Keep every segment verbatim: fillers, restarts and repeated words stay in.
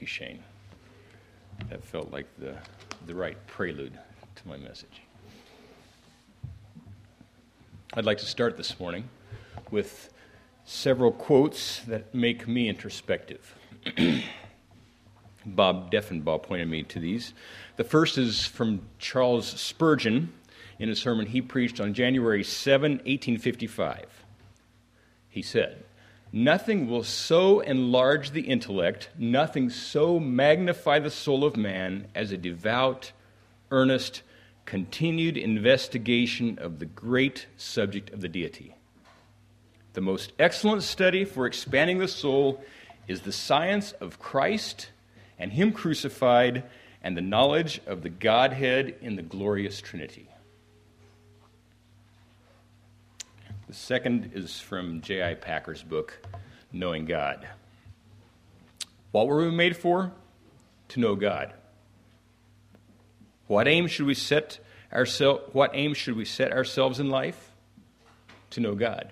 you, Shane. That felt like the, the right prelude to my message. I'd like to start this morning with several quotes that make me introspective. Bob Deffenbaugh pointed me to these. The first is from Charles Spurgeon in a sermon he preached on January seventh, eighteen fifty-five. He said, "Nothing will so enlarge the intellect, nothing so magnify the soul of man as a devout, earnest, continued investigation of the great subject of the deity. The most excellent study for expanding the soul is the science of Christ and Him crucified and the knowledge of the Godhead in the glorious Trinity." The second is from J I Packer's book, Knowing God. What were we made for? To know God. What aim should we set ourselves? What aim should we set ourselves in life? To know God.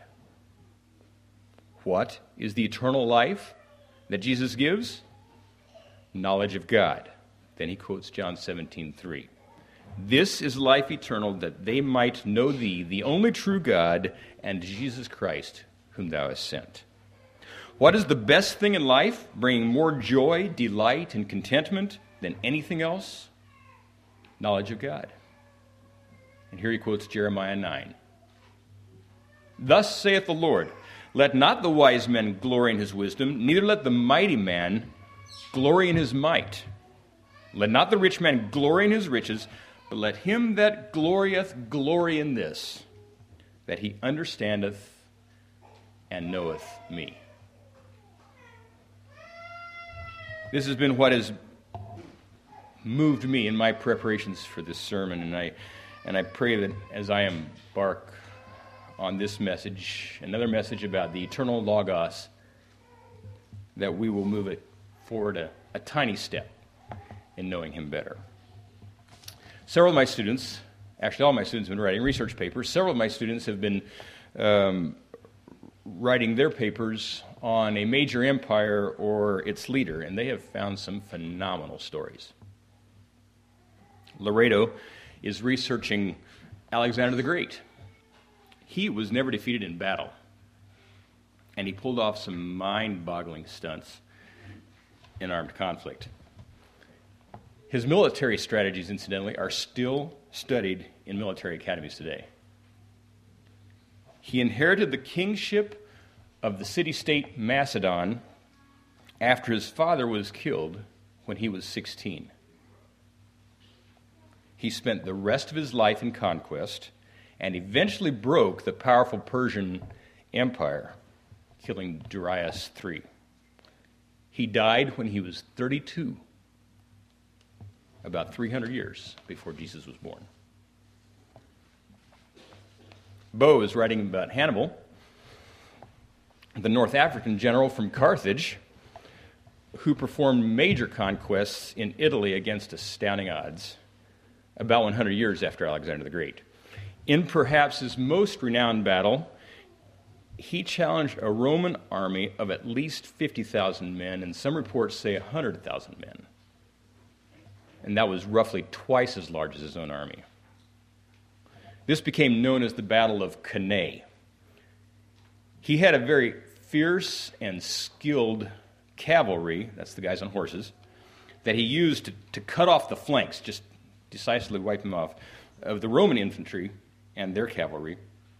What is the eternal life that Jesus gives? Knowledge of God. Then he quotes John seventeen three. "This is life eternal, that they might know thee, the only true God, and Jesus Christ, whom thou hast sent." What is the best thing in life, bringing more joy, delight, and contentment than anything else? Knowledge of God. And here he quotes Jeremiah nine. "Thus saith the Lord, let not the wise man glory in his wisdom, neither let the mighty man glory in his might. Let not the rich man glory in his riches, but let him that glorieth glory in this, that he understandeth and knoweth me." This has been what has moved me in my preparations for this sermon, and I and I pray that as I embark on this message, another message about the eternal Logos, that we will move it forward a, a tiny step in knowing Him better. Several of my students, actually all my students have been writing research papers. Several of my students have been um, writing their papers on a major empire or its leader, and they have found some phenomenal stories. Laredo is researching Alexander the Great. He was never defeated in battle, and he pulled off some mind-boggling stunts in armed conflict. His military strategies, incidentally, are still studied in military academies today. He inherited the kingship of the city-state Macedon after his father was killed when he was sixteen. He spent the rest of his life in conquest and eventually broke the powerful Persian Empire, killing Darius the third. He died when he was thirty-two, about three hundred years before Jesus was born. Bo is writing about Hannibal, the North African general from Carthage, who performed major conquests in Italy against astounding odds, about one hundred years after Alexander the Great. In perhaps his most renowned battle, he challenged a Roman army of at least fifty thousand men, and some reports say one hundred thousand men. And that was roughly twice as large as his own army. This became known as the Battle of Cannae. He had a very fierce and skilled cavalry, that's the guys on horses, that he used to, to cut off the flanks, just decisively wipe them off, of the Roman infantry and their cavalry,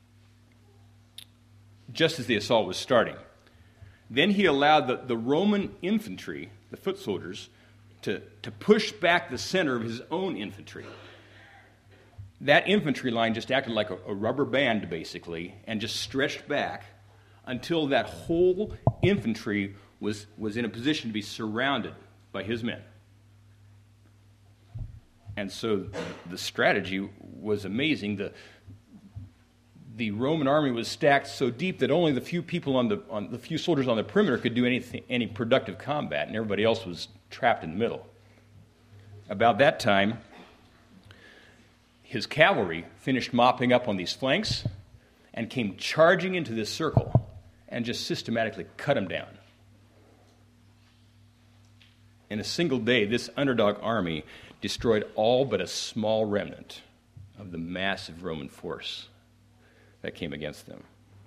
just as the assault was starting. Then he allowed the, the Roman infantry, the foot soldiers, to, to push back the center of his own infantry. That infantry line just acted like a, a rubber band, basically, and just stretched back until that whole infantry was, was in a position to be surrounded by his men. And so the strategy was amazing. The, the Roman army was stacked so deep that only the few people on the on the few soldiers on the perimeter could do anything, any productive combat, and everybody else was trapped in the middle. About that time, his cavalry finished mopping up on these flanks and came charging into this circle and just systematically cut them down. In a single day, this underdog army destroyed all but a small remnant of the massive Roman force that came against them.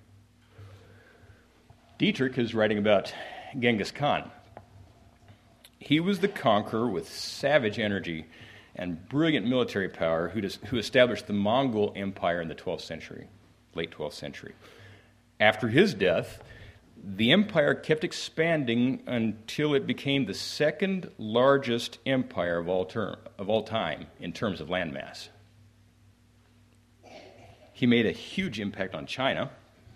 Dietrich is writing about Genghis Khan. He was the conqueror with savage energy and brilliant military power who, dis- who established the Mongol Empire in the twelfth century, late twelfth century. After his death, the empire kept expanding until it became the second largest empire of all, term, of all time in terms of landmass. He made a huge impact on China.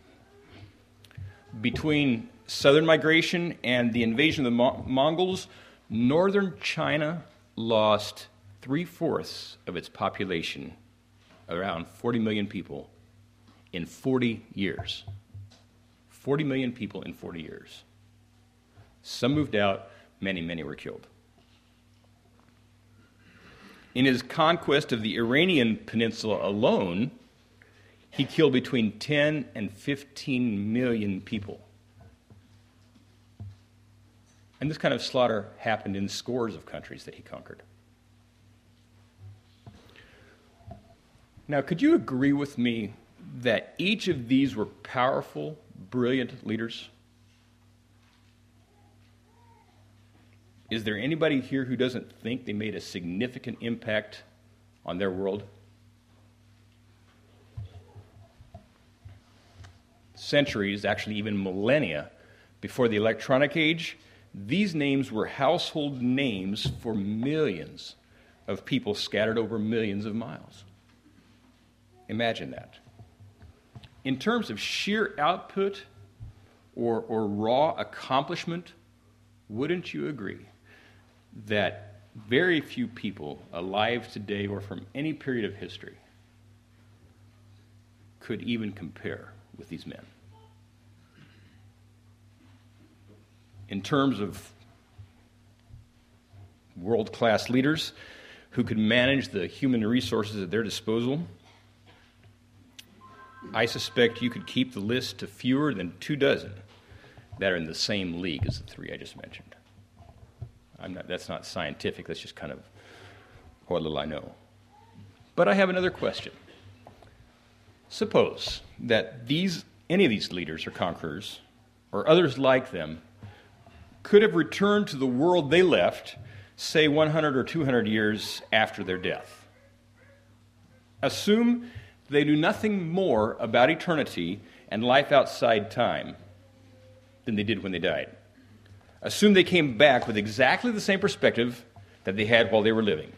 Between southern migration and the invasion of the Mo- Mongols, northern China lost three-fourths of its population, around forty million people, in forty years. forty million people in forty years. Some moved out, many, many were killed. In his conquest of the Iranian peninsula alone, he killed between ten and fifteen million people. And this kind of slaughter happened in scores of countries that he conquered. Now, could you agree with me that each of these were powerful, brilliant leaders? Is there anybody here who doesn't think they made a significant impact on their world? Centuries, actually even millennia, before the electronic age, these names were household names for millions of people scattered over millions of miles. Imagine that. In terms of sheer output or, or raw accomplishment, wouldn't you agree that very few people alive today or from any period of history could even compare with these men? In terms of world-class leaders who could manage the human resources at their disposal, I suspect you could keep the list to fewer than two dozen that are in the same league as the three I just mentioned. I'm not, that's not scientific, that's just kind of what little I know. But I have another question. Suppose that these, any of these leaders or conquerors, or others like them, could have returned to the world they left, say one hundred or two hundred years after their death. Assume they knew nothing more about eternity and life outside time than they did when they died. Assume they came back with exactly the same perspective that they had while they were living.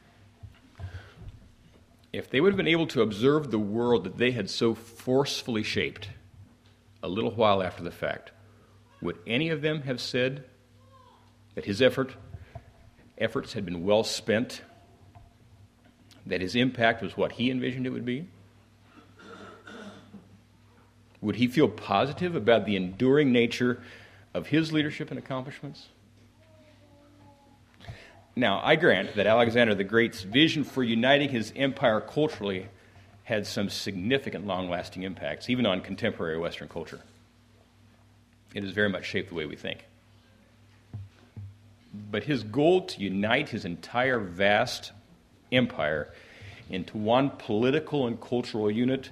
If they would have been able to observe the world that they had so forcefully shaped a little while after the fact, would any of them have said that his effort, efforts had been well spent, that his impact was what he envisioned it would be? Would he feel positive about the enduring nature of his leadership and accomplishments? Now, I grant that Alexander the Great's vision for uniting his empire culturally had some significant long-lasting impacts, even on contemporary Western culture. It has very much shaped the way we think. But his goal to unite his entire vast empire into one political and cultural unit,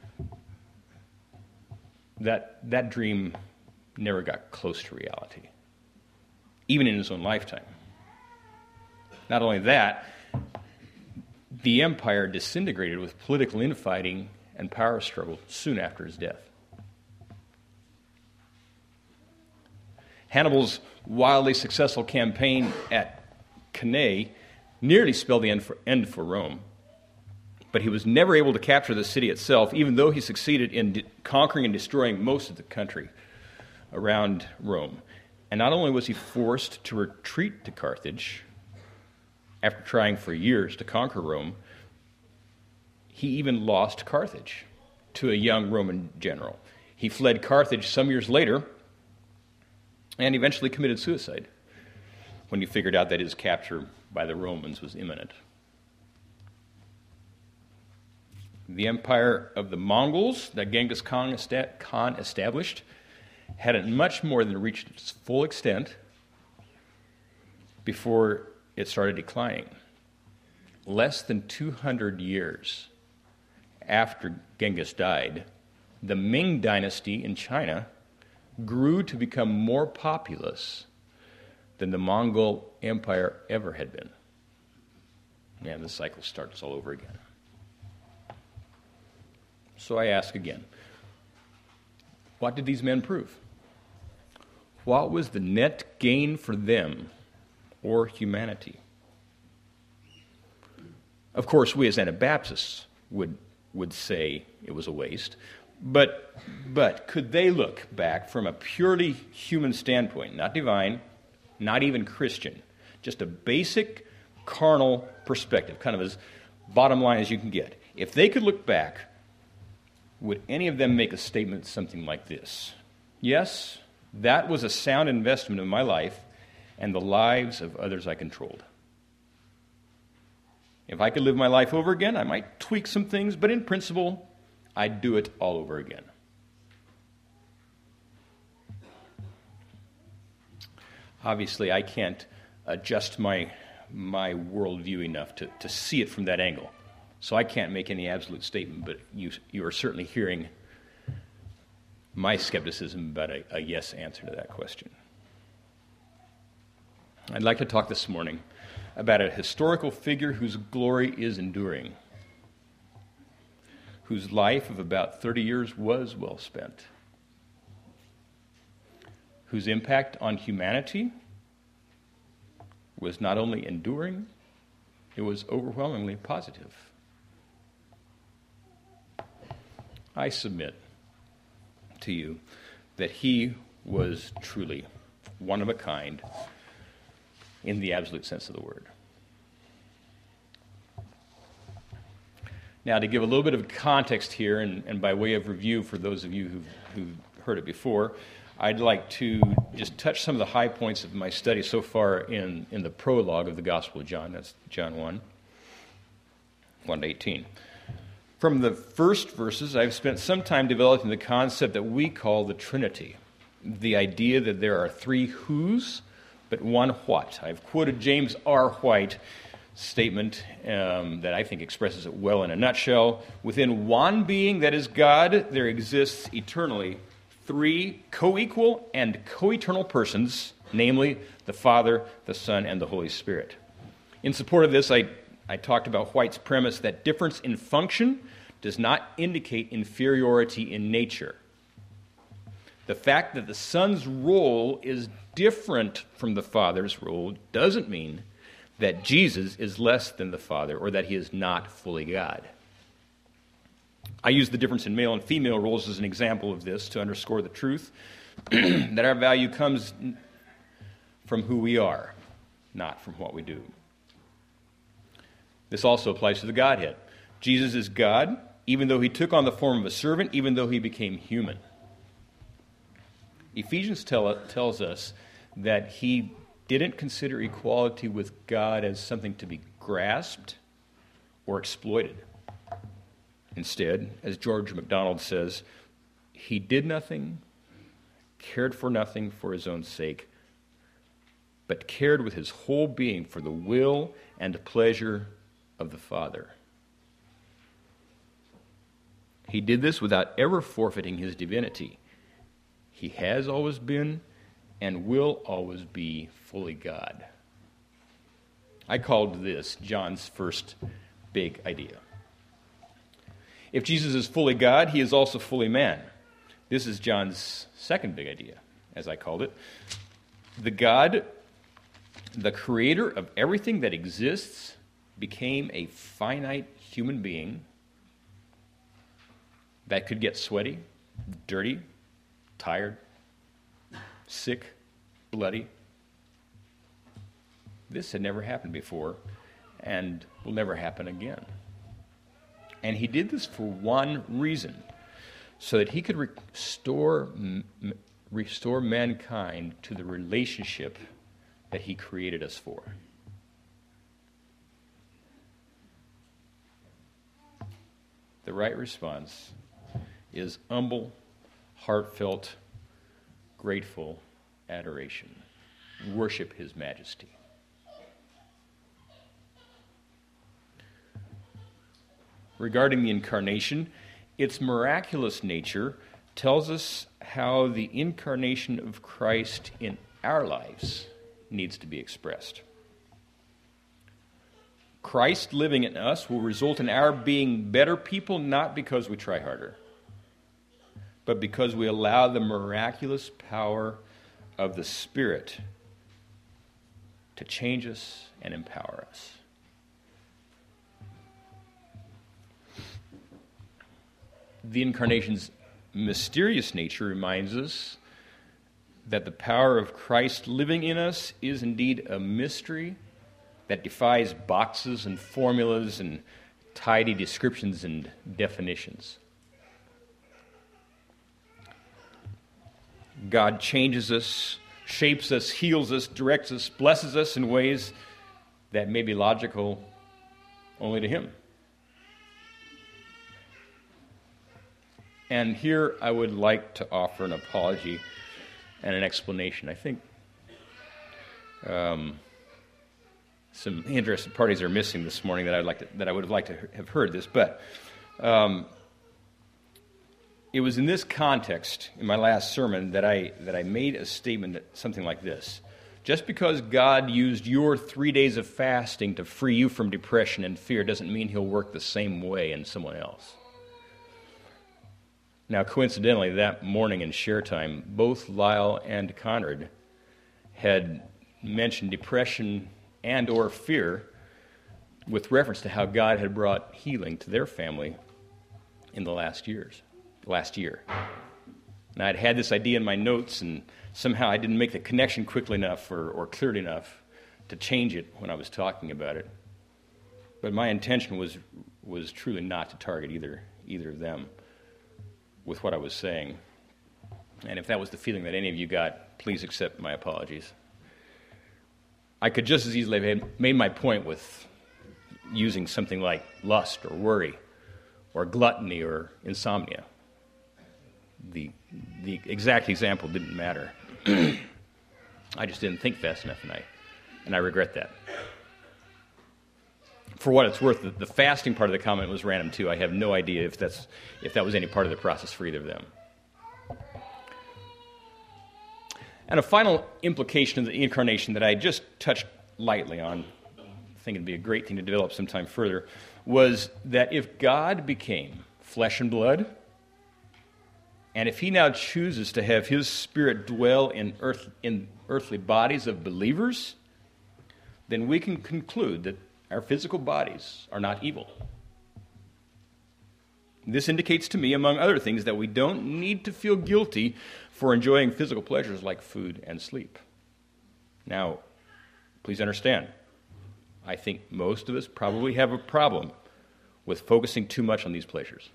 that, that dream never got close to reality, even in his own lifetime. Not only that, the empire disintegrated with political infighting and power struggle soon after his death. Hannibal's wildly successful campaign at Cannae nearly spelled the end for, end for Rome, but he was never able to capture the city itself, even though he succeeded in de- conquering and destroying most of the country around Rome. And not only was he forced to retreat to Carthage after trying for years to conquer Rome, he even lost Carthage to a young Roman general. He fled Carthage some years later and eventually committed suicide when he figured out that his capture by the Romans was imminent. The empire of the Mongols that Genghis Khan established hadn't much more than reached its full extent before it started declining. Less than two hundred years after Genghis died, the Ming Dynasty in China grew to become more populous than the Mongol Empire ever had been. And the cycle starts all over again. So I ask again, what did these men prove? What was the net gain for them or humanity? Of course, we as Anabaptists would, would say it was a waste, but, but could they look back from a purely human standpoint, not divine, not even Christian, just a basic carnal perspective, kind of as bottom line as you can get? If they could look back, would any of them make a statement something like this? Yes, that was a sound investment in my life and the lives of others I controlled. If I could live my life over again, I might tweak some things, but in principle, I'd do it all over again. Obviously, I can't adjust my my worldview enough to, to see it from that angle. So I can't make any absolute statement, but you you are certainly hearing my skepticism about a, a yes answer to that question. I'd like to talk this morning about a historical figure whose glory is enduring, whose life of about thirty years was well spent, whose impact on humanity was not only enduring, it was overwhelmingly positive. I submit to you that he was truly one of a kind in the absolute sense of the word. Now, to give a little bit of context here, and, and by way of review for those of you who've, who've heard it before, I'd like to just touch some of the high points of my study so far in, in the prologue of the Gospel of John. That's John one, one to eighteen. From the first verses, I've spent some time developing the concept that we call the Trinity, the idea that there are three whos, but one what. I've quoted James R. White's statement um, that I think expresses it well in a nutshell. Within one being, that is God, there exists eternally three co-equal and co-eternal persons, namely the Father, the Son, and the Holy Spirit. In support of this, I, I talked about White's premise that difference in function does not indicate inferiority in nature. The fact that the Son's role is different from the Father's role doesn't mean that Jesus is less than the Father or that he is not fully God. I use the difference in male and female roles as an example of this to underscore the truth that our value comes from who we are, not from what we do. This also applies to the Godhead. Jesus is God, even though he took on the form of a servant, even though he became human. Ephesians tell, tells us that he didn't consider equality with God as something to be grasped or exploited. Instead, as George MacDonald says, he did nothing, cared for nothing for his own sake, but cared with his whole being for the will and pleasure of the Father. He did this without ever forfeiting his divinity. He has always been and will always be fully God. I called this John's first big idea. If Jesus is fully God, he is also fully man. This is John's second big idea, as I called it. The God, the creator of everything that exists, became a finite human being that could get sweaty, dirty, tired, sick, bloody. This had never happened before and will never happen again. And he did this for one reason, so that he could restore, restore mankind to the relationship that he created us for. The right response is humble, heartfelt, grateful adoration. Worship his majesty. regarding the incarnation, its miraculous nature tells us how the incarnation of Christ in our lives needs to be expressed. Christ living in us will result in our being better people, not because we try harder, but because we allow the miraculous power of the Spirit to change us and empower us. The incarnation's mysterious nature reminds us that the power of Christ living in us is indeed a mystery that defies boxes and formulas and tidy descriptions and definitions. God changes us, shapes us, heals us, directs us, blesses us in ways that may be logical only to Him. And here I would like to offer an apology and an explanation. I think um, some interested parties are missing this morning that I'd like to, that I would have liked to have heard this, but um, it was in this context in my last sermon that I that I made a statement that something like this: just because God used your three days of fasting to free you from depression and fear doesn't mean He'll work the same way in someone else. Now, coincidentally, that morning in share time, both Lyle and Conrad had mentioned depression and or fear with reference to how God had brought healing to their family in the last years, last year. And I'd had this idea in my notes, and somehow I didn't make the connection quickly enough or, or clearly enough to change it when I was talking about it. But my intention was was truly not to target either either of them with what I was saying. And if that was the feeling that any of you got, please accept my apologies. I could just as easily have made my point with using something like lust or worry or gluttony or insomnia. The, the exact example didn't matter. I just didn't think fast enough, and I, and I regret that. For what it's worth, the, the fasting part of the comment was random too. I have no idea if that's if that was any part of the process for either of them. And a final implication of the incarnation that I just touched lightly on, I think it'd be a great thing to develop sometime further, was that if God became flesh and blood, and if He now chooses to have His Spirit dwell in earth in earthly bodies of believers, then we can conclude that our physical bodies are not evil. This indicates to me, among other things, that we don't need to feel guilty for enjoying physical pleasures like food and sleep. Now, please understand, I think most of us probably have a problem with focusing too much on these pleasures.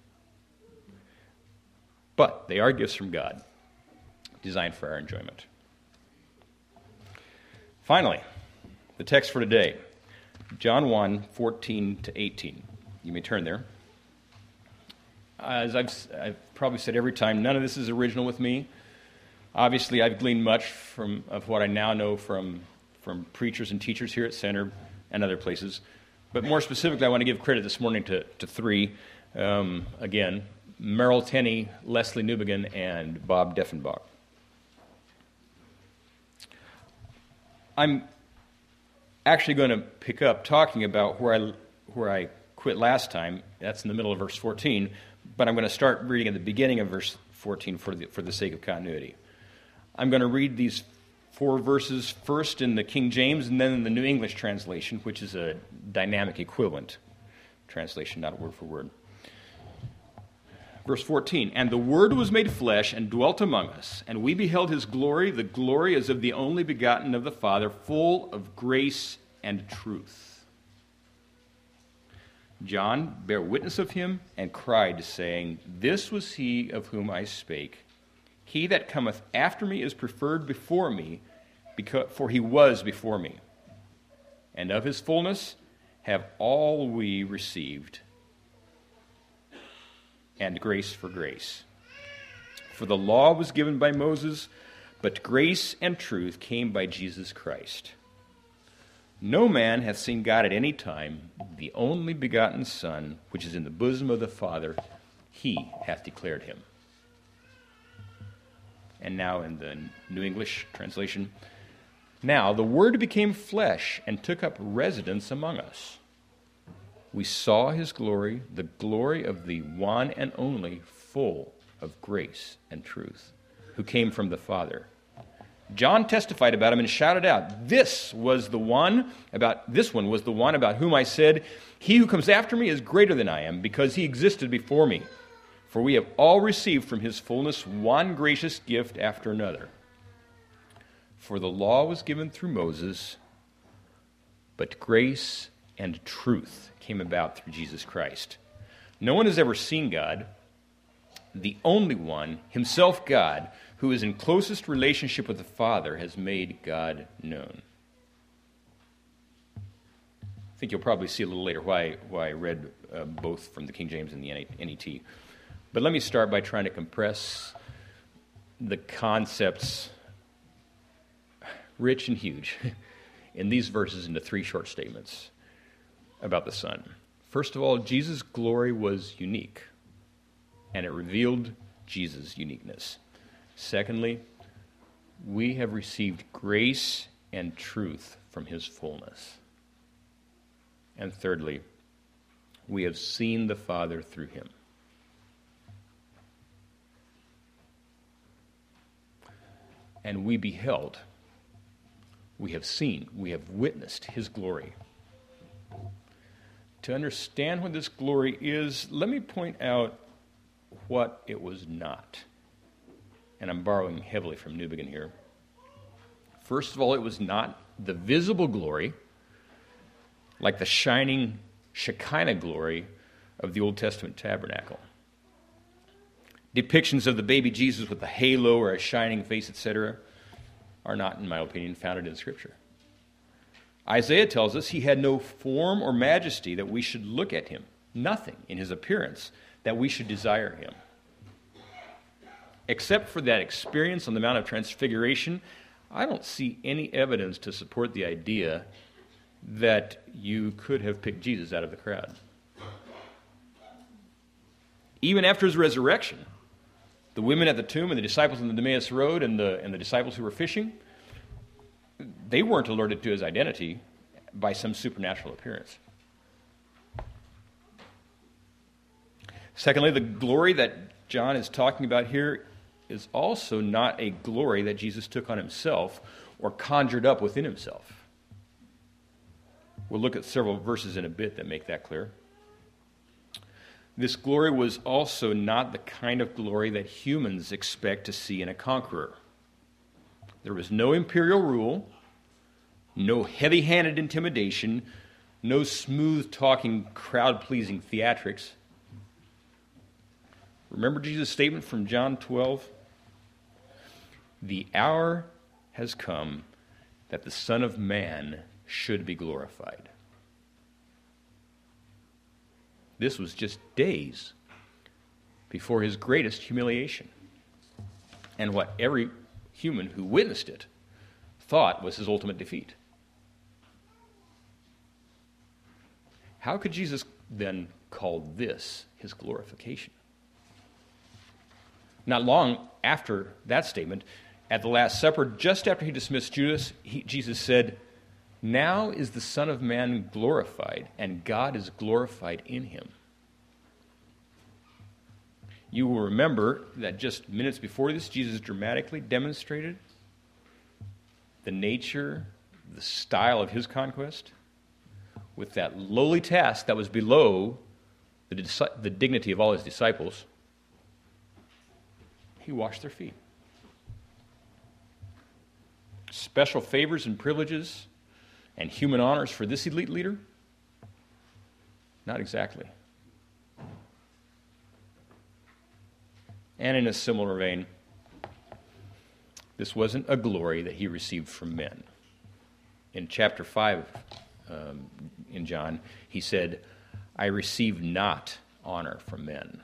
But they are gifts from God, designed for our enjoyment. Finally, the text for today. John one, fourteen to eighteen. You may turn there. As I've, I've probably said every time, none of this is original with me. Obviously, I've gleaned much from of what I now know from, from preachers and teachers here at Center and other places. But more specifically, I want to give credit this morning to, to three. Um, again, Merrill Tenney, Leslie Newbegin, and Bob Deffenbach. I'm actually going to pick up talking about where I where I quit last time. That's in the middle of verse fourteen, but I'm going to start reading at the beginning of verse fourteen for the for the sake of continuity. I'm going to read these four verses first in the King James and then in the New English translation, which is a dynamic equivalent translation, not word for word. Verse fourteen, "And the Word was made flesh and dwelt among us, and we beheld His glory, the glory as of the only begotten of the Father, full of grace and truth. John bare witness of Him, and cried, saying, This was He of whom I spake. He that cometh after me is preferred before me, because, for He was before me. And of His fullness have all we received, and grace for grace. For the law was given by Moses, but grace and truth came by Jesus Christ. No man hath seen God at any time. The only begotten Son, which is in the bosom of the Father, he hath declared him. And now in the New English translation, now the Word became flesh and took up residence among us. We saw his glory, the glory of the one and only, full of grace and truth, who came from the Father. John testified about him and shouted out, This was the one about this one was the one about whom I said, He who comes after me is greater than I am, because he existed before me. For we have all received from his fullness one gracious gift after another. For the law was given through Moses, but grace and truth came about through Jesus Christ. No one has ever seen God, the only one, himself God, who is in closest relationship with the Father, has made God known. I think you'll probably see a little later why, why I read uh, both from the King James and the N E T. But let me start by trying to compress the concepts, rich and huge, in these verses into three short statements about the Son. First of all, Jesus' glory was unique, and it revealed Jesus' uniqueness. Secondly, we have received grace and truth from his fullness. And thirdly, we have seen the Father through him. And we beheld, we have seen, we have witnessed his glory. To understand what this glory is, let me point out what it was not. And I'm borrowing heavily from Newbegin here. First of all, it was not the visible glory, like the shining Shekinah glory of the Old Testament tabernacle. Depictions of the baby Jesus with a halo or a shining face, et cetera, are not, in my opinion, founded in Scripture. Isaiah tells us he had no form or majesty that we should look at him, nothing in his appearance that we should desire him. Except for that experience on the Mount of Transfiguration, I don't see any evidence to support the idea that you could have picked Jesus out of the crowd. Even after his resurrection, the women at the tomb and the disciples on the Emmaus Road and the, and the disciples who were fishing, they weren't alerted to his identity by some supernatural appearance. Secondly, the glory that John is talking about here is also not a glory that Jesus took on himself or conjured up within himself. We'll look at several verses in a bit that make that clear. This glory was also not the kind of glory that humans expect to see in a conqueror. There was no imperial rule, no heavy-handed intimidation, no smooth-talking, crowd-pleasing theatrics. Remember Jesus' statement from John twelve? The hour has come that the Son of Man should be glorified. This was just days before his greatest humiliation, and what every human who witnessed it thought was his ultimate defeat. How could Jesus then call this his glorification? Not long after that statement, at the Last Supper, just after he dismissed Judas, he, Jesus said, "Now is the Son of Man glorified, and God is glorified in him." You will remember that just minutes before this, Jesus dramatically demonstrated the nature, the style of his conquest with that lowly task that was below the, the dignity of all his disciples. He washed their feet. Special favors and privileges and human honors for this elite leader? Not exactly. And in a similar vein, this wasn't a glory that he received from men. In chapter five, um, in John, he said, "I receive not honor from men."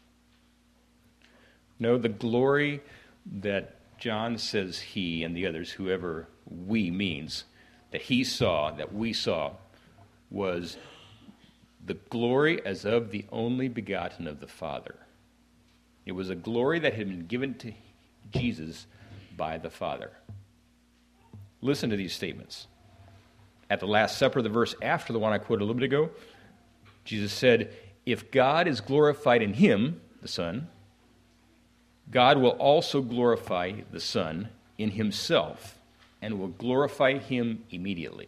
No, the glory that John says he and the others, whoever we means, that he saw, that we saw, was the glory as of the only begotten of the Father. It was a glory that had been given to Jesus by the Father. Listen to these statements. At the Last Supper, the verse after the one I quoted a little bit ago, Jesus said, "If God is glorified in him," the Son, "God will also glorify the Son in himself and will glorify him immediately."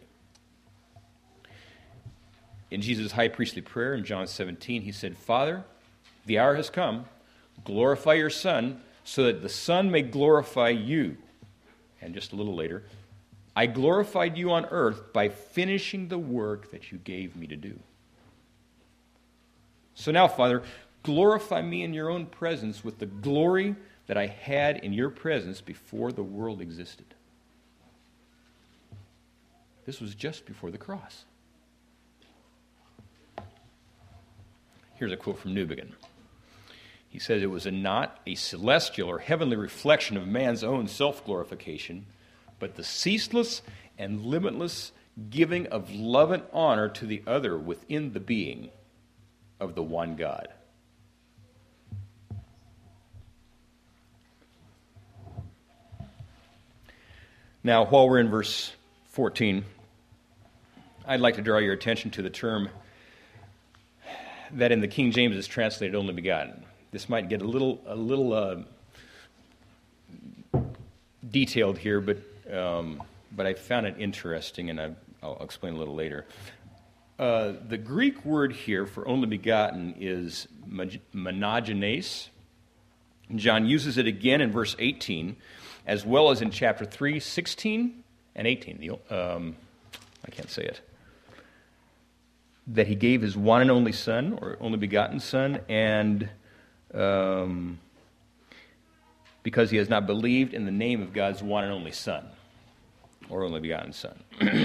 In Jesus' high priestly prayer in John seventeen, he said, "Father, the hour has come. Glorify your Son so that the Son may glorify you." And just a little later, "I glorified you on earth by finishing the work that you gave me to do. So now, Father, glorify me in your own presence with the glory that I had in your presence before the world existed." This was just before the cross. Here's a quote from Newbigin. He says, "It was a not a celestial or heavenly reflection of man's own self-glorification, but the ceaseless and limitless giving of love and honor to the other within the being of the one God." Now, while we're in verse fourteen, I'd like to draw your attention to the term that in the King James is translated "only begotten." This might get a little a little uh, detailed here, but um, but I found it interesting, and I, I'll explain a little later. Uh, the Greek word here for "only begotten" is monogenes. John uses it again in verse eighteen, as well as in chapter three, sixteen and eighteen. The, um, I can't say it. That he gave his one and only Son, or only begotten Son, and um, because he has not believed in the name of God's one and only Son, or only begotten Son.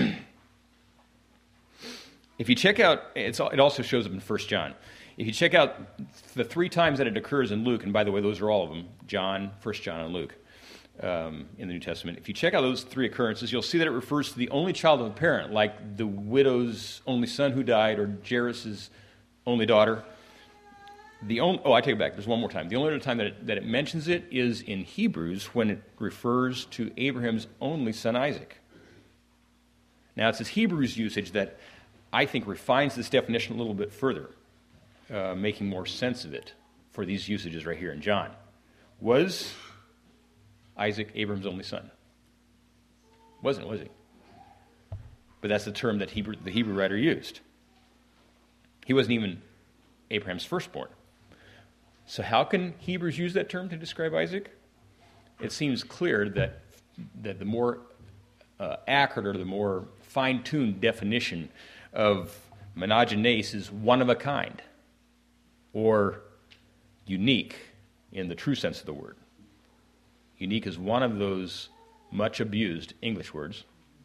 If you check out, it's, it also shows up in First John. If you check out the three times that it occurs in Luke, and by the way, those are all of them, John, First John, and Luke, um, in the New Testament. If you check out those three occurrences, you'll see that it refers to the only child of a parent, like the widow's only son who died, or Jairus' only daughter. The only, oh, I take it back. There's one more time. The only other time that it, that it mentions it is in Hebrews, when it refers to Abraham's only son, Isaac. Now, it's this Hebrews usage that I think refines this definition a little bit further, uh, making more sense of it for these usages right here in John. Was Isaac Abraham's only son? Wasn't, was he? But that's the term that Hebrew, the Hebrew writer used. He wasn't even Abraham's firstborn. So how can Hebrews use that term to describe Isaac? It seems clear that, that the more uh, accurate or the more fine-tuned definition of monogenes is one of a kind, or unique in the true sense of the word. Unique is one of those much abused English words.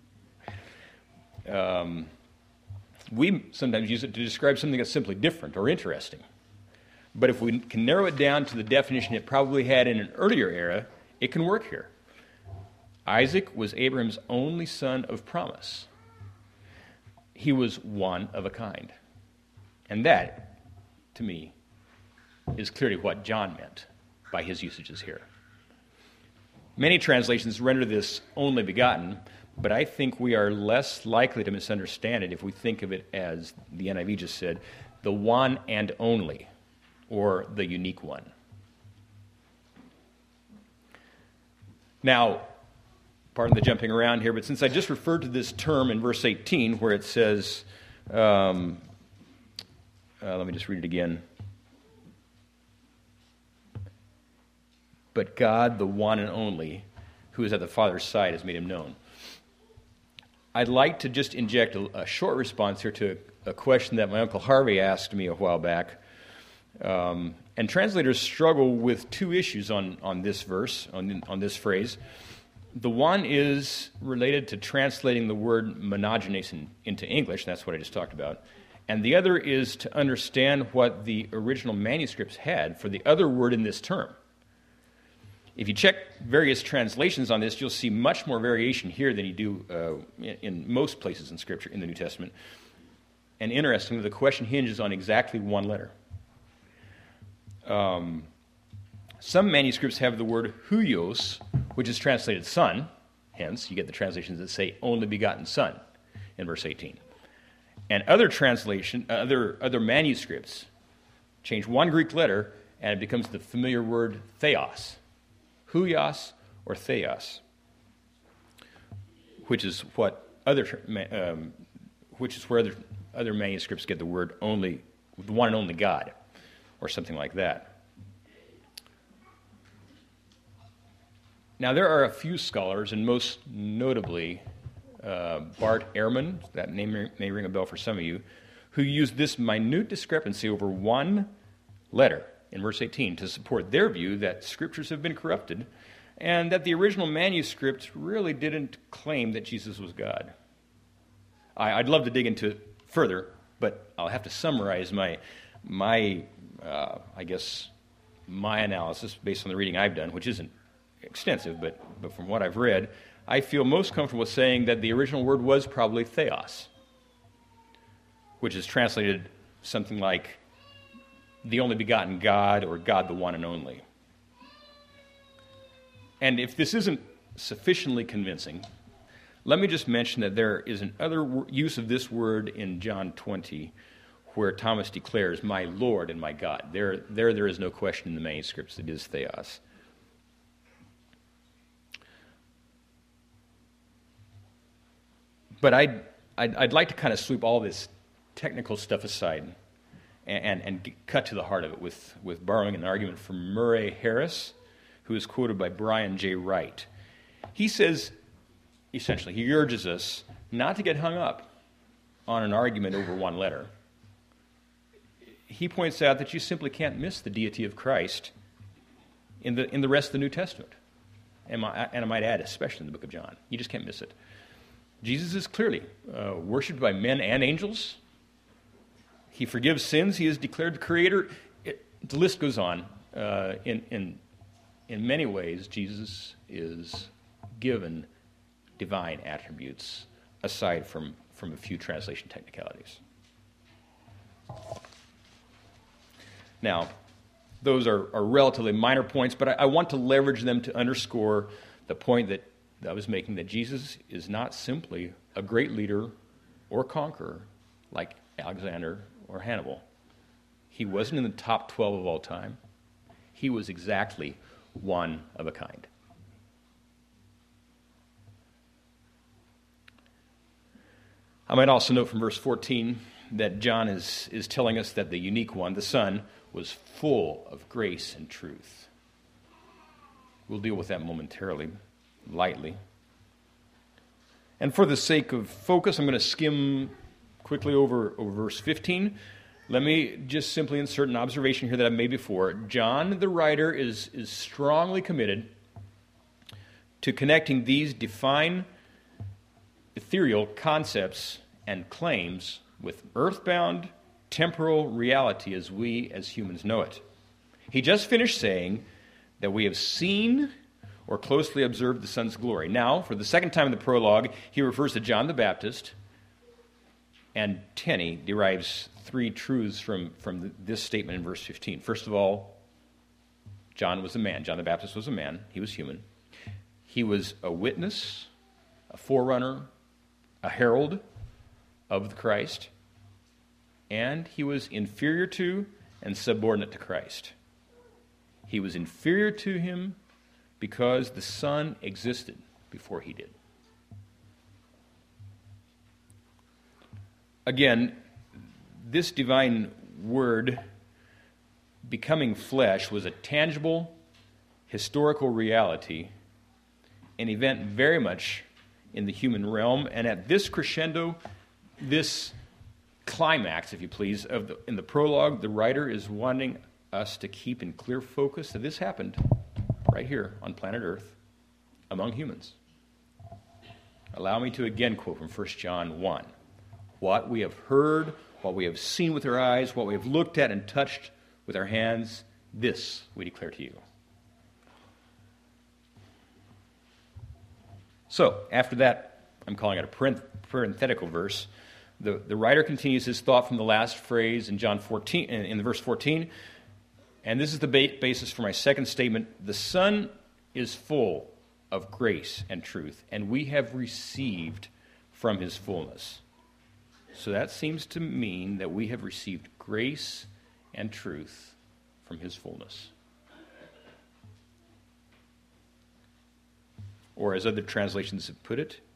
Um, we sometimes use it to describe something that's simply different or interesting. But if we can narrow it down to the definition it probably had in an earlier era, it can work here. Isaac was Abraham's only son of promise. He was one of a kind. And that, to me, is clearly what John meant by his usages here. Many translations render this only begotten, but I think we are less likely to misunderstand it if we think of it as the N I V just said, the one and only, or the unique one. Now, pardon the jumping around here, but since I just referred to this term in verse eighteen where it says, um, uh, let me just read it again. But God, the one and only, who is at the Father's side, has made him known. I'd like to just inject a, a short response here to a, a question that my Uncle Harvey asked me a while back. Um, and translators struggle with two issues on, on this verse, on, on this phrase. The one is related to translating the word monogenes in, into English, that's what I just talked about. And the other is to understand what the original manuscripts had for the other word in this term. If you check various translations on this, you'll see much more variation here than you do uh, in, in most places in Scripture, in the New Testament. And interestingly, the question hinges on exactly one letter. Um, some manuscripts have the word huios, which is translated son. Hence, you get the translations that say only begotten son in verse eighteen. And other translation, other other manuscripts change one Greek letter, and it becomes the familiar word theos. Huios or theos, which is what other, um, which is where other, other manuscripts get the word only, the one and only God, or something like that. Now, there are a few scholars, and most notably uh, Bart Ehrman, that name may, may ring a bell for some of you, who used this minute discrepancy over one letter in verse eighteen to support their view that scriptures have been corrupted and that the original manuscript really didn't claim that Jesus was God. I, I'd love to dig into it further, but I'll have to summarize my, my uh, I guess, my analysis based on the reading I've done, which isn't extensive, but, but from what I've read, I feel most comfortable saying that the original word was probably theos, which is translated something like the only begotten God, or God the one and only. And if this isn't sufficiently convincing, let me just mention that there is another use of this word in John twenty where Thomas declares, my Lord and my God. There, there, there is no question in the manuscripts. It is theos. But I'd, I'd, I'd like to kind of sweep all this technical stuff aside and, and, and cut to the heart of it with, with borrowing an argument from Murray Harris, who is quoted by Brian J. Wright. He says, essentially, he urges us not to get hung up on an argument over one letter. He points out that you simply can't miss the deity of Christ in the, in the rest of the New Testament. And, my, and I might add, especially in the book of John. You just can't miss it. Jesus is clearly uh, worshipped by men and angels. He forgives sins. He is declared the Creator. It, the list goes on. Uh, in, in, in many ways, Jesus is given divine attributes, aside from, from a few translation technicalities. Now, those are, are relatively minor points, but I, I want to leverage them to underscore the point that I was making, that Jesus is not simply a great leader or conqueror like Alexander or Hannibal. He wasn't in the top twelve of all time. He was exactly one of a kind. I might also note from verse fourteen that John is, is telling us that the unique one, the Son, was full of grace and truth. We'll deal with that momentarily, lightly. And for the sake of focus, I'm going to skim quickly over, over verse fifteen. Let me just simply insert an observation here that I've made before. John, the writer, is, is strongly committed to connecting these divine, ethereal concepts and claims with earthbound, temporal reality as we as humans know it. He just finished saying that we have seen or closely observed the Son's glory. Now, for the second time in the prologue, he refers to John the Baptist, and Tenney derives three truths from, from this statement in verse fifteen. First of all, John was a man. John the Baptist was a man. He was human. He was a witness, a forerunner, a herald of the Christ, and he was inferior to and subordinate to Christ. He was inferior to him because the Son existed before he did. Again, this divine word becoming flesh was a tangible, historical reality, an event very much in the human realm, and at this crescendo, this climax, if you please, of the, in the prologue, the writer is wanting us to keep in clear focus that this happened right here on planet Earth among humans. Allow me to again quote from First John one. What we have heard, what we have seen with our eyes, what we have looked at and touched with our hands, this we declare to you. So, after that, I'm calling it a parenth- parenthetical verse. The, the writer continues his thought from the last phrase in John fourteen, in, in verse fourteen, and this is the ba- basis for my second statement. The Son is full of grace and truth, and we have received from his fullness. So that seems to mean that we have received grace and truth from his fullness. Or as other translations have put it,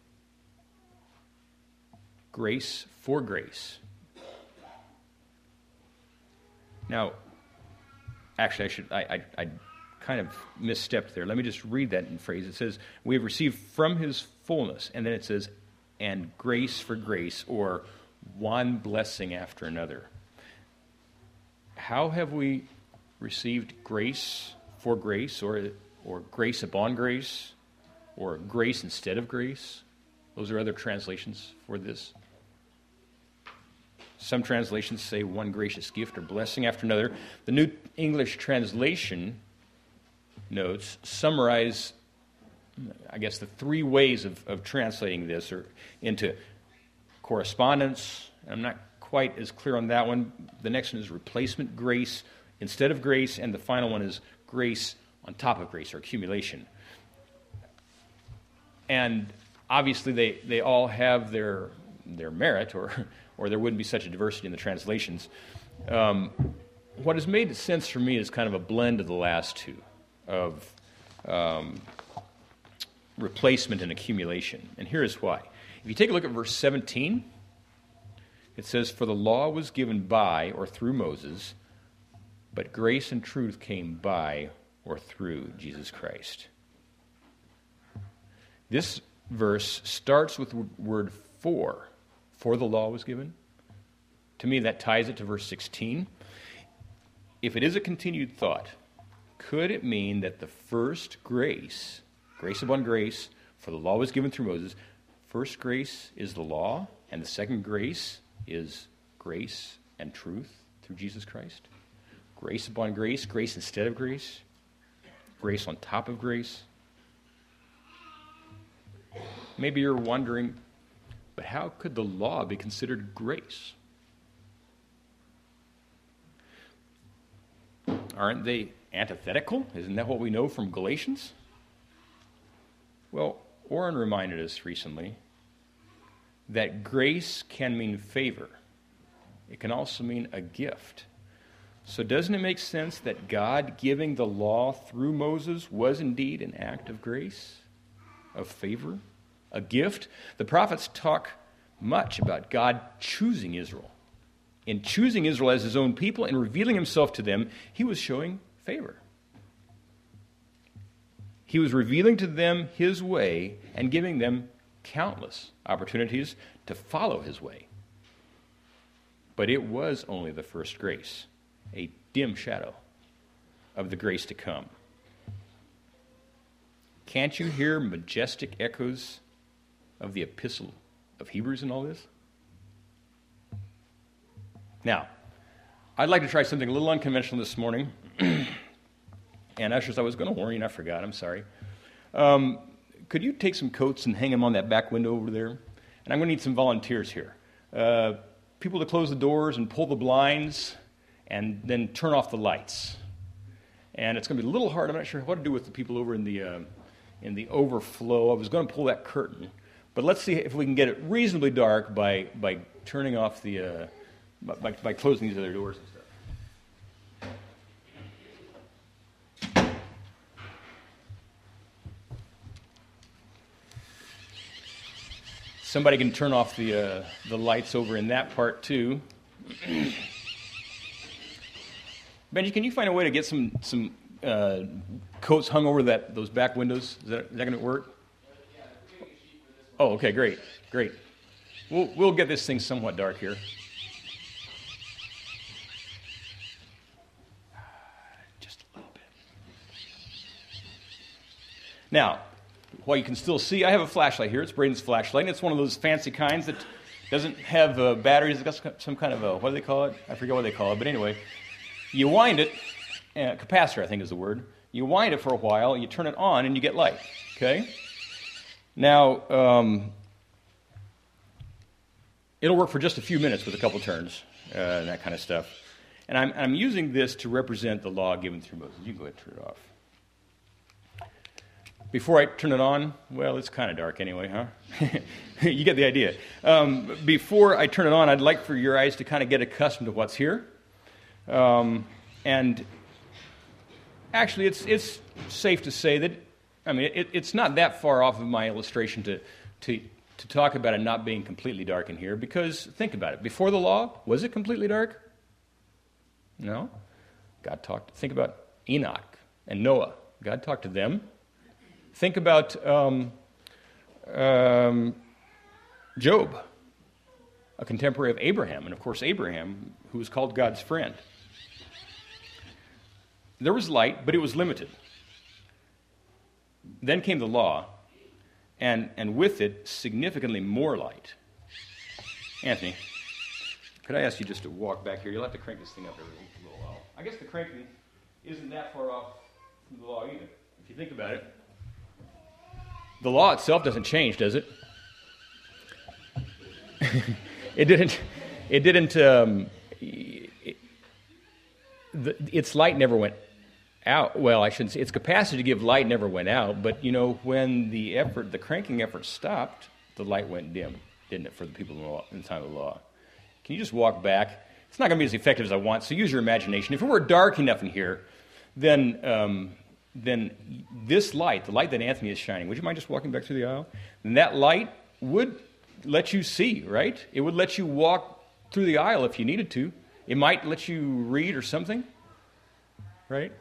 grace for grace. Now, actually, I should I, I, I kind of misstepped there. Let me just read that in phrase. It says, we have received from his fullness, and then it says, and grace for grace, or one blessing after another. How have we received grace for grace, or or grace upon grace, or grace instead of grace? Those are other translations for this. Some translations say one gracious gift or blessing after another. The New English Translation notes summarize, I guess, the three ways of, of translating this or into correspondence. I'm not quite as clear on that one. The next one is replacement grace instead of grace, and the final one is grace on top of grace, or accumulation. And obviously they, they all have their their merit, or or there wouldn't be such a diversity in the translations. Um, what has made sense for me is kind of a blend of the last two, of um, replacement and accumulation. And here is why. If you take a look at verse seventeen, it says, for the law was given by or through Moses, but grace and truth came by or through Jesus Christ. This verse starts with the word for. For the law was given. To me, that ties it to verse sixteen. If it is a continued thought, could it mean that the first grace, grace upon grace, for the law was given through Moses, first grace is the law, and the second grace is grace and truth through Jesus Christ? Grace upon grace, grace instead of grace, grace on top of grace. Maybe you're wondering, but how could the law be considered grace? Aren't they antithetical? Isn't that what we know from Galatians? Well, Orrin reminded us recently that grace can mean favor. It can also mean a gift. So doesn't it make sense that God giving the law through Moses was indeed an act of grace, of favor, a gift? The prophets talk much about God choosing Israel. In choosing Israel as his own people and revealing himself to them, he was showing favor. He was revealing to them his way and giving them countless opportunities to follow his way. But it was only the first grace, a dim shadow of the grace to come. Can't you hear majestic echoes of the epistle of Hebrews in all this? Now, I'd like to try something a little unconventional this morning. And ushers, I was going to warn you, and I forgot. I'm sorry. Um, could you take some coats and hang them on that back window over there? And I'm going to need some volunteers here. Uh, people to close the doors and pull the blinds and then turn off the lights. And it's going to be a little hard. I'm not sure what to do with the people over in the uh, in the overflow. I was going to pull that curtain. But let's see if we can get it reasonably dark by, by turning off the, uh, by, by closing these other doors and stuff. Somebody can turn off the uh, the lights over in that part too. Benji, can you find a way to get some some uh, coats hung over that those back windows? Is that, is that going to work? Oh, okay, great, great. We'll we'll get this thing somewhat dark here. Just a little bit. Now, while you can still see, I have a flashlight here. It's Braden's flashlight, and it's one of those fancy kinds that doesn't have uh, batteries. It's got some kind of a, what do they call it? I forget what they call it, but anyway, you wind it, uh, capacitor I think is the word. You wind it for a while, you turn it on, and you get light, okay? Now, um, it'll work for just a few minutes with a couple turns uh, and that kind of stuff. And I'm, I'm using this to represent the law given through Moses. You can go ahead and turn it off. Before I turn it on, well, it's kind of dark anyway, huh? You get the idea. Um, before I turn it on, I'd like for your eyes to kind of get accustomed to what's here. Um, and actually, it's it's safe to say that, I mean, it, it's not that far off of my illustration to, to, to talk about it not being completely dark in here, because think about it. Before the law, was it completely dark? No. God talked. Think about Enoch and Noah. God talked to them. Think about um, um, Job, a contemporary of Abraham, and of course Abraham, who was called God's friend. There was light, but it was limited. Then came the law, and, and with it, significantly more light. Anthony, could I ask you just to walk back here? You'll have to crank this thing up every little while. I guess the cranking isn't that far off from the law either, if you think about it. The law itself doesn't change, does it? it didn't. It didn't. Um, it, the, its light never went out. Well, I shouldn't say its capacity to give light never went out. But you know, when the effort, the cranking effort stopped, the light went dim, didn't it? For the people in the, law, in the time of the law. Can you just walk back? It's not going to be as effective as I want. So use your imagination. If it were dark enough in here, then. Um, then this light, the light that Anthony is shining, would you mind just walking back through the aisle? And that light would let you see, right? It would let you walk through the aisle if you needed to. It might let you read or something, right?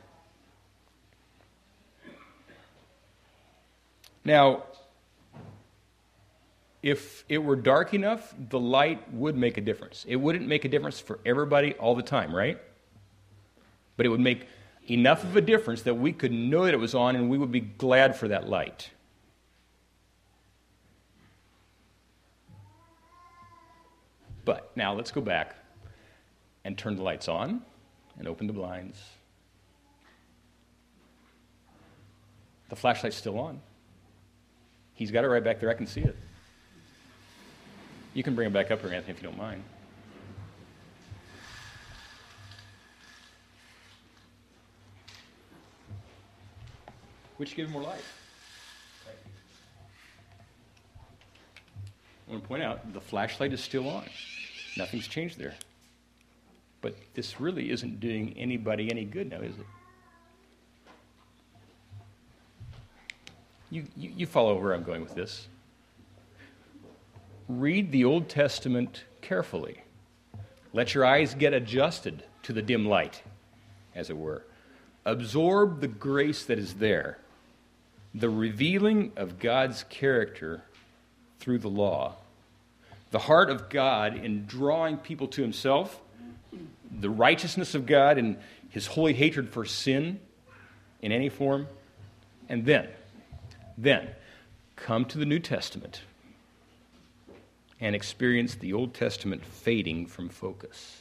Now, if it were dark enough, the light would make a difference. It wouldn't make a difference for everybody all the time, right? But it would make enough of a difference that we could know that it was on and we would be glad for that light. But now let's go back and turn the lights on and open the blinds. The flashlight's still on. He's got it right back there. I can see it. You can bring it back up here, Anthony, if you don't mind. Which gives more light? I want to point out, the flashlight is still on. Nothing's changed there. But this really isn't doing anybody any good now, is it? You, you, you follow where I'm going with this. Read the Old Testament carefully. Let your eyes get adjusted to the dim light, as it were. Absorb the grace that is there. The revealing of God's character through the law, the heart of God in drawing people to himself, the righteousness of God in his holy hatred for sin in any form, and then, then, come to the New Testament and experience the Old Testament fading from focus.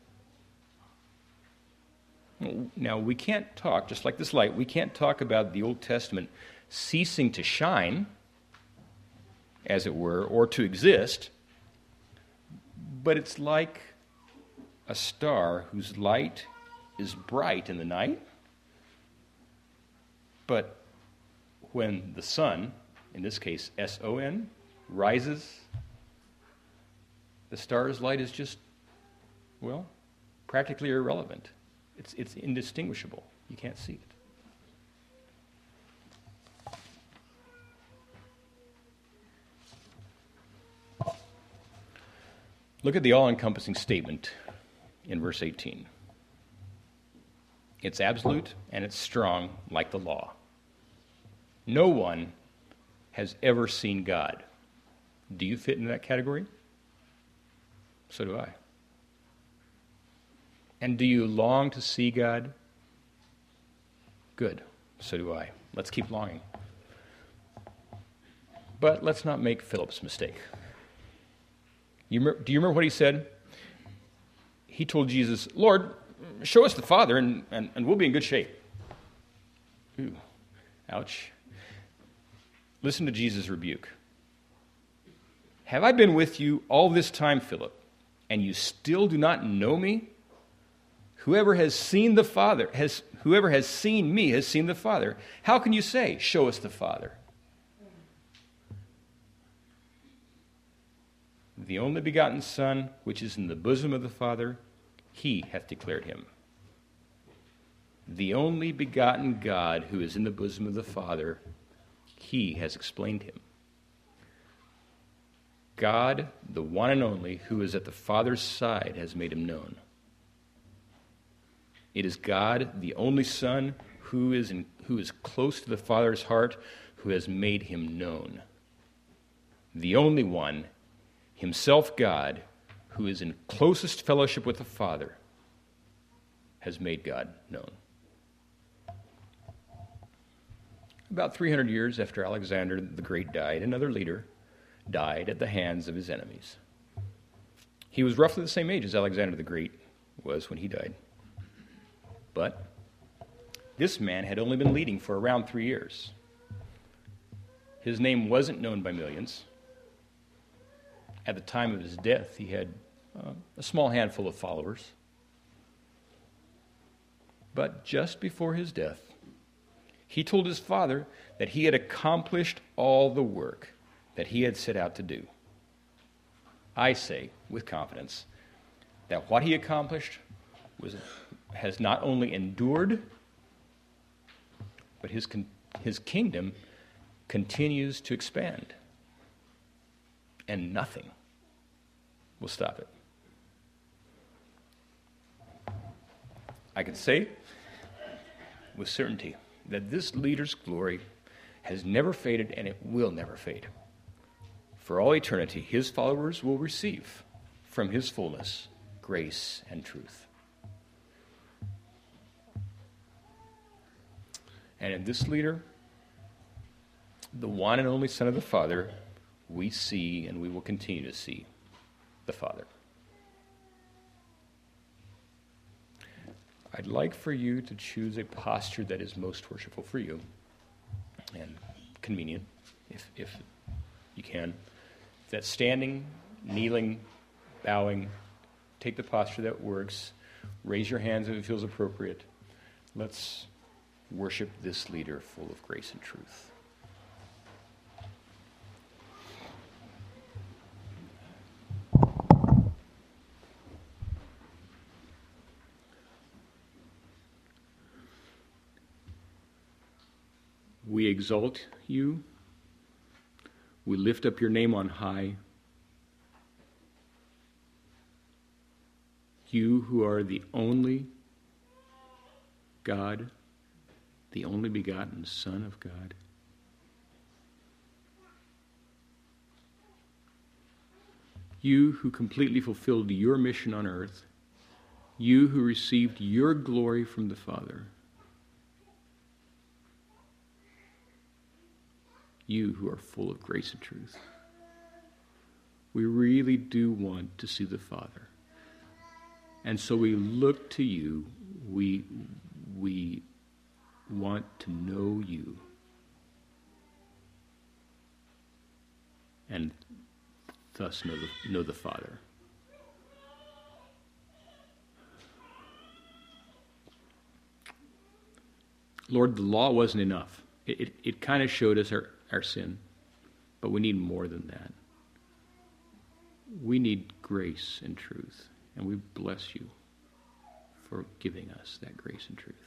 Now, we can't talk, just like this light, we can't talk about the Old Testament ceasing to shine, as it were, or to exist, but it's like a star whose light is bright in the night, but when the sun, in this case S O N, rises, the star's light is just, well, practically irrelevant. It's, it's indistinguishable. You can't see it. Look at the all-encompassing statement in verse eighteen. It's absolute and it's strong like the law. No one has ever seen God. Do you fit into that category? So do I. And do you long to see God? Good. So do I. Let's keep longing. But let's not make Philip's mistake. You remember, do you remember what he said? He told Jesus, Lord, show us the Father and, and, and we'll be in good shape. Ooh, ouch. Listen to Jesus' rebuke. Have I been with you all this time, Philip, and you still do not know me? Whoever has seen the Father, has whoever has seen me has seen the Father. How can you say, show us the Father? The only begotten Son, which is in the bosom of the Father, he hath declared him. The only begotten God who is in the bosom of the Father, he has explained him. God, the one and only, who is at the Father's side, has made him known. It is God, the only Son, who is in, who is close to the Father's heart, who has made him known. The only one, himself God, who is in closest fellowship with the Father, has made God known. About three hundred years after Alexander the Great died, another leader died at the hands of his enemies. He was roughly the same age as Alexander the Great was when he died. But this man had only been leading for around three years. His name wasn't known by millions. At the time of his death, he had uh, a small handful of followers. But just before his death, he told his father that he had accomplished all the work that he had set out to do. I say, with confidence, that what he accomplished was, has not only endured, but his, his kingdom continues to expand. And nothing will stop it. I can say with certainty that this leader's glory has never faded and it will never fade. For all eternity, his followers will receive from his fullness grace and truth. And in this leader, the one and only Son of the Father, we see and we will continue to see the Father. I'd like for you to choose a posture that is most worshipful for you and convenient, if, if you can. If that's standing, kneeling, bowing, take the posture that works. Raise your hands if it feels appropriate. Let's worship this leader full of grace and truth. We exalt you. We lift up your name on high. You who are the only God, the only begotten Son of God. You who completely fulfilled your mission on earth. You who received your glory from the Father. You who are full of grace and truth. We really do want to see the Father. And so we look to you. We, we want to know you. And thus know the, know the Father. Lord, the law wasn't enough. It, it, it kind of showed us our, our sin, but we need more than that. We need grace and truth, and we bless you for giving us that grace and truth.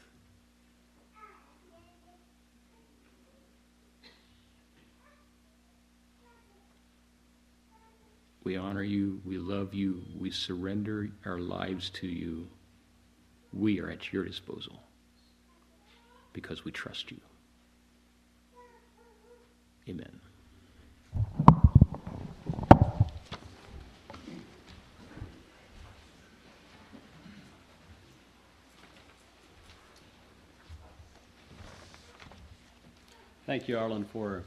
We honor you, we love you, we surrender our lives to you. We are at your disposal because we trust you. Amen. Thank you, Arlen, for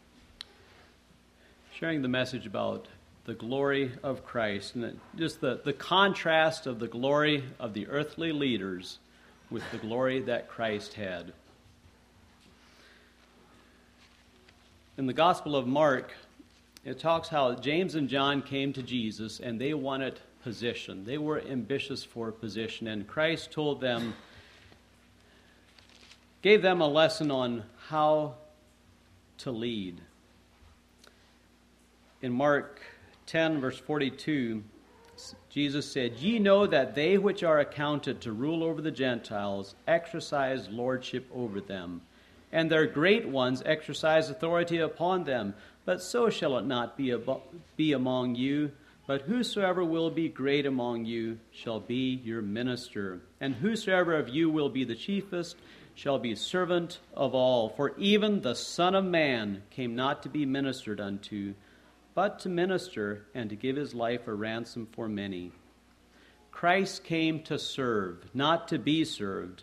sharing the message about the glory of Christ and the, just the, the contrast of the glory of the earthly leaders with the glory that Christ had. in the Gospel of Mark, it talks how James and John came to Jesus and they wanted position. They were ambitious for position, and Christ told them, gave them a lesson on how to lead. In Mark ten, verse forty-two, Jesus said, "Ye know that they which are accounted to rule over the Gentiles exercise lordship over them, and their great ones exercise authority upon them. But so shall it not be, abo- be among you. But whosoever will be great among you shall be your minister. And whosoever of you will be the chiefest shall be servant of all. For even the Son of Man came not to be ministered unto, but to minister and to give his life a ransom for many." Christ came to serve, not to be served.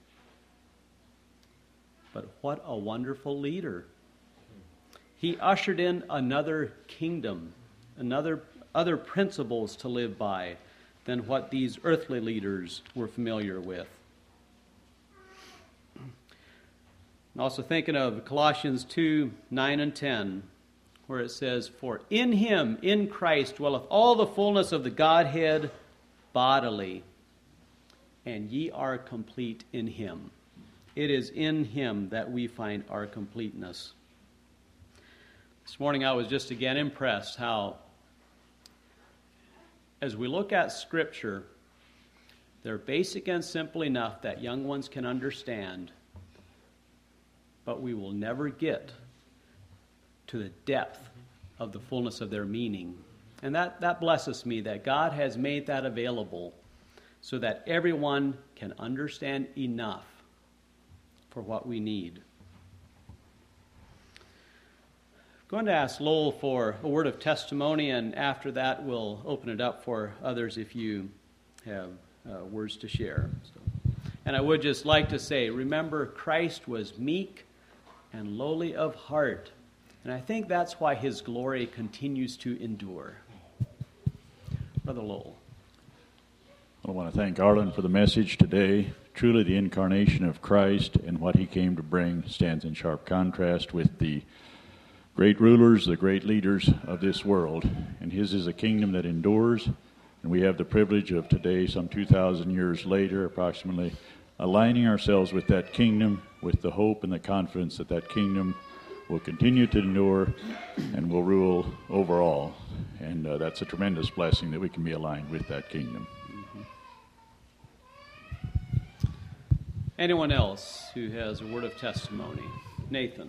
But what a wonderful leader. He ushered in another kingdom, another other principles to live by than what these earthly leaders were familiar with. I'm also thinking of Colossians two, nine and ten, where it says, "For in him, in Christ, dwelleth all the fullness of the Godhead bodily, and ye are complete in him." It is in him that we find our completeness. This morning I was just again impressed how, as we look at Scripture, they're basic and simple enough that young ones can understand, but we will never get to the depth of the fullness of their meaning. And that, that blesses me that God has made that available so that everyone can understand enough for what we need. I'm going to ask Lowell for a word of testimony, and after that we'll open it up for others if you have uh, words to share. So, and I would just like to say, remember, Christ was meek and lowly of heart, and I think that's why his glory continues to endure. Brother Lowell. I want to thank Arlen for the message today. Truly the incarnation of Christ and what he came to bring stands in sharp contrast with the great rulers, the great leaders of this world. And his is a kingdom that endures, and we have the privilege of today, some two thousand years later, approximately, aligning ourselves with that kingdom, with the hope and the confidence that that kingdom will continue to endure and will rule over all. And uh, that's a tremendous blessing that we can be aligned with that kingdom. Anyone else who has a word of testimony? Nathan.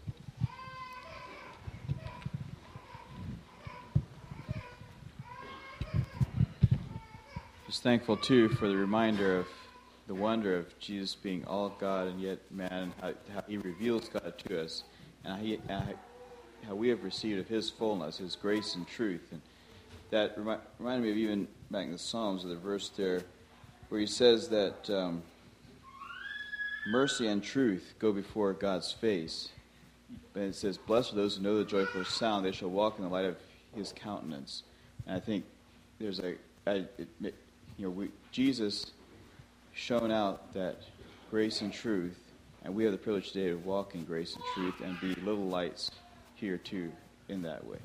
Just thankful, too, for the reminder of the wonder of Jesus being all God and yet man, and how, how he reveals God to us, and how, he, how, how we have received of his fullness, his grace and truth. And that remi- reminded me of even back in the Psalms, of the verse there where he says that um, mercy and truth go before God's face. And it says, "Blessed are those who know the joyful sound; they shall walk in the light of his countenance." And I think there's a, I, it, you know, we, Jesus shown out that grace and truth, and we have the privilege today to walk in grace and truth and be little lights here too in that way.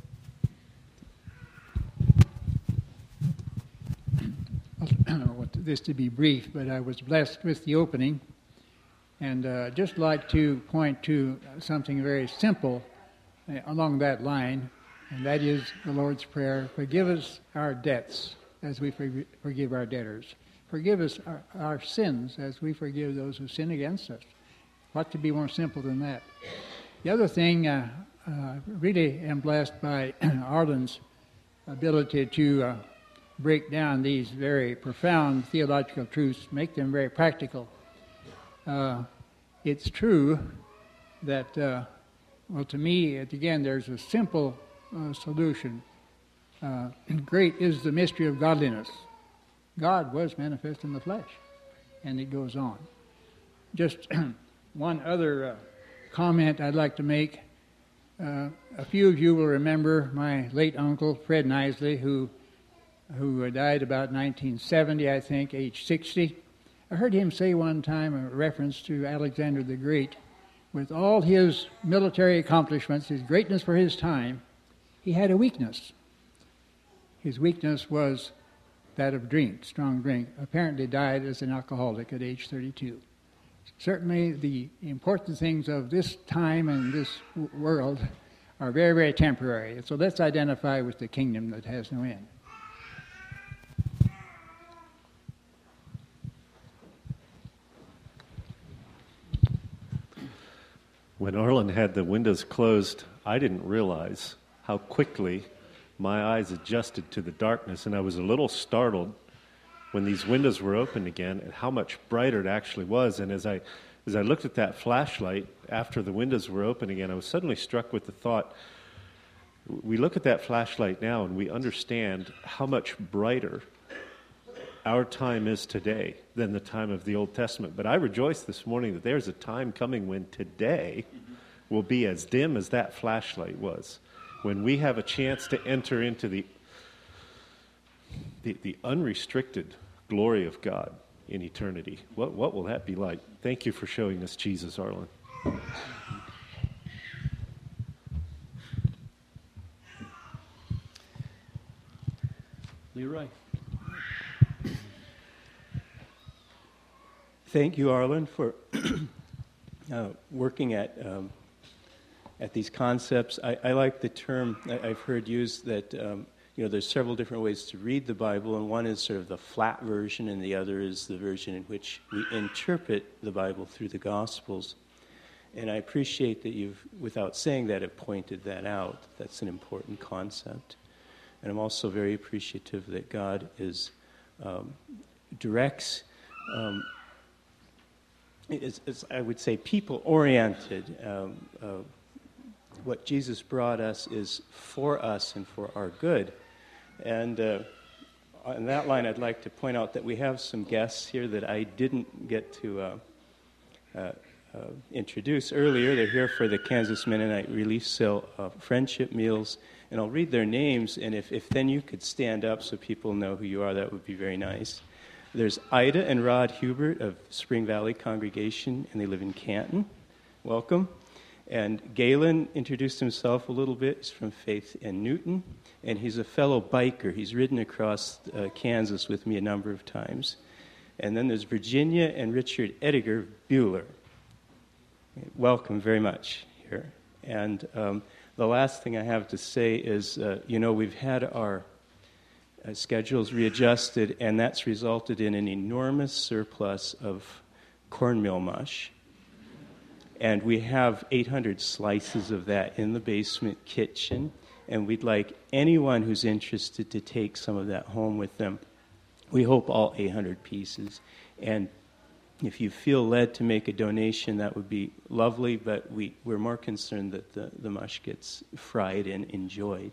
I don't want this to be brief, but I was blessed with the opening, and uh, just like to point to something very simple uh, along that line, and that is the Lord's Prayer: "Forgive us our debts as we forg- forgive our debtors. Forgive us our, our sins as we forgive those who sin against us." What could be more simple than that? The other thing, uh, uh, really am blessed by Arlen's ability to uh, break down these very profound theological truths, make them very practical. Uh, it's true that, uh, well, to me, again, there's a simple uh, solution. Uh, great is the mystery of godliness. God was manifest in the flesh, and it goes on. Just one other uh, comment I'd like to make. Uh, a few of you will remember my late uncle, Fred Nisley, who who died about nineteen seventy, I think, age sixty. I heard him say one time, a reference to Alexander the Great, with all his military accomplishments, his greatness for his time, he had a weakness. His weakness was that of drink, strong drink. Apparently died as an alcoholic at age thirty-two. Certainly the important things of this time and this w- world are very, very temporary. So let's identify with the kingdom that has no end. When Arlen had the windows closed, I didn't realize how quickly my eyes adjusted to the darkness, and I was a little startled when these windows were open again and how much brighter it actually was. And as I as I looked at that flashlight after the windows were open again, I was suddenly struck with the thought, we look at that flashlight now and we understand how much brighter our time is today than the time of the Old Testament. But I rejoice this morning that there's a time coming when today will be as dim as that flashlight was, when we have a chance to enter into the the, the unrestricted glory of God in eternity. What what will that be like? Thank you for showing us Jesus, Arlen. Leroy. Thank you, Arlen, for uh, working at um, at these concepts. I, I like the term I, I've heard used that um, you know there's several different ways to read the Bible, and one is sort of the flat version, and the other is the version in which we interpret the Bible through the Gospels. And I appreciate that you've, without saying that, have pointed that out. That's an important concept. And I'm also very appreciative that God is um, directs. Um, It's, it's, I would say, people-oriented. Um, uh, what Jesus brought us is for us and for our good. And uh, on that line, I'd like to point out that we have some guests here that I didn't get to uh, uh, uh, introduce earlier. They're here for the Kansas Mennonite Relief Cell uh, friendship meals. And I'll read their names, and if, if then you could stand up so people know who you are, that would be very nice. There's Ida and Rod Hubert of Spring Valley Congregation, and they live in Canton. Welcome. And Galen introduced himself a little bit. He's from Faith in Newton, and he's a fellow biker. He's ridden across uh, Kansas with me a number of times. And then there's Virginia and Richard Ediger Bueller. Welcome very much here. And um, the last thing I have to say is, uh, you know, we've had our Uh, schedules readjusted, and that's resulted in an enormous surplus of cornmeal mush. And we have eight hundred slices of that in the basement kitchen, and we'd like anyone who's interested to take some of that home with them. We hope all eight hundred pieces. And if you feel led to make a donation, that would be lovely, but we, we're more concerned that the, the mush gets fried and enjoyed.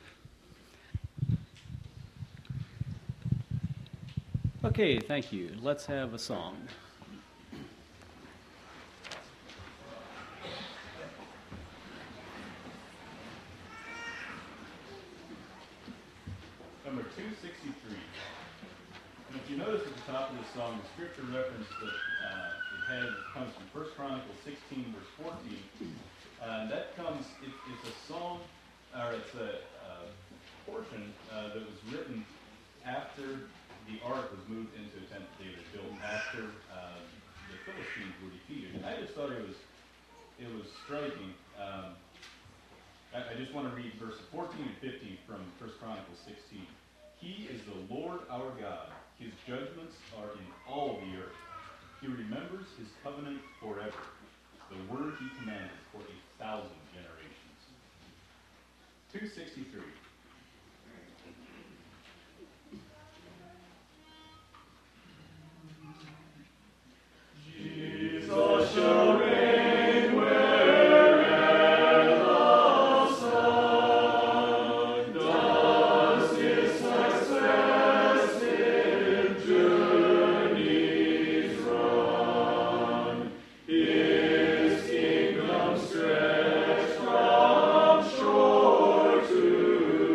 Okay, thank you. Let's have a song. Number two sixty-three. And if you notice at the top of the song, the scripture reference that uh, it has comes from First Chronicles sixteen, verse fourteen. Uh, that comes, it, it's a song, or it's a uh, portion uh, that was written after the ark was moved into a tent that David built after uh, the Philistines were defeated. And I just thought it was it was striking. Um, I, I just want to read verses fourteen and fifteen from First Chronicles sixteen. He is the Lord our God. His judgments are in all the earth. He remembers his covenant forever, the word he commanded for a thousand generations. two sixty-three. Jesus shall reign where'er the sun does his successive journeys run. His kingdom stretched from shore to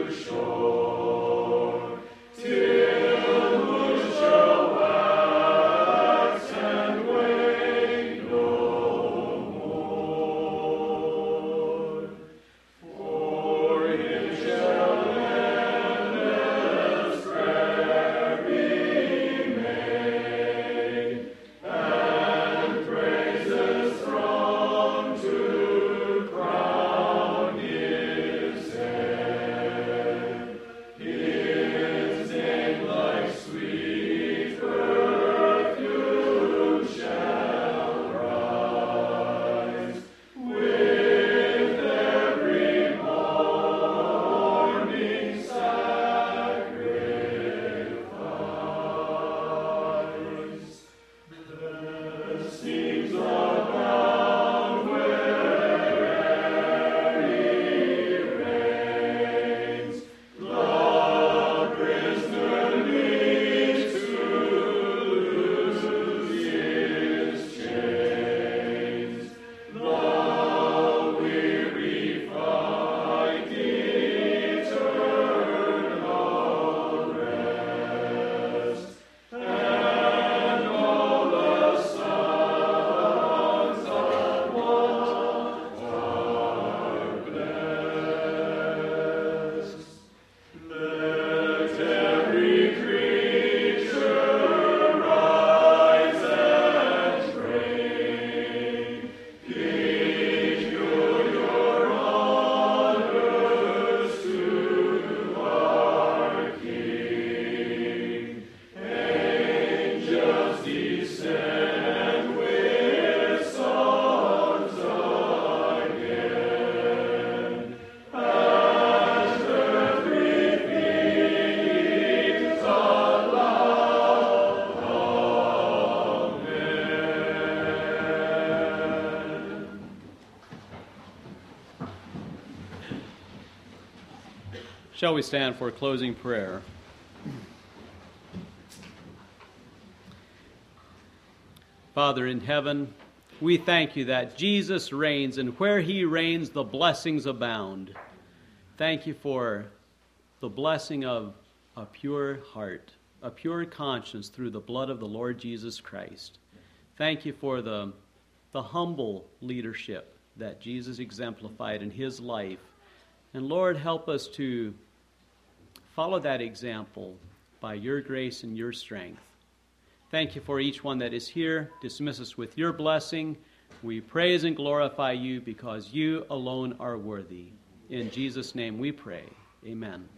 Shall we stand for closing prayer? Father in heaven, we thank you that Jesus reigns, and where he reigns, the blessings abound. Thank you for the blessing of a pure heart, a pure conscience through the blood of the Lord Jesus Christ. Thank you for the, the humble leadership that Jesus exemplified in his life. And Lord, help us to follow that example by your grace and your strength. Thank you for each one that is here. Dismiss us with your blessing. We praise and glorify you because you alone are worthy. In Jesus' name we pray. Amen.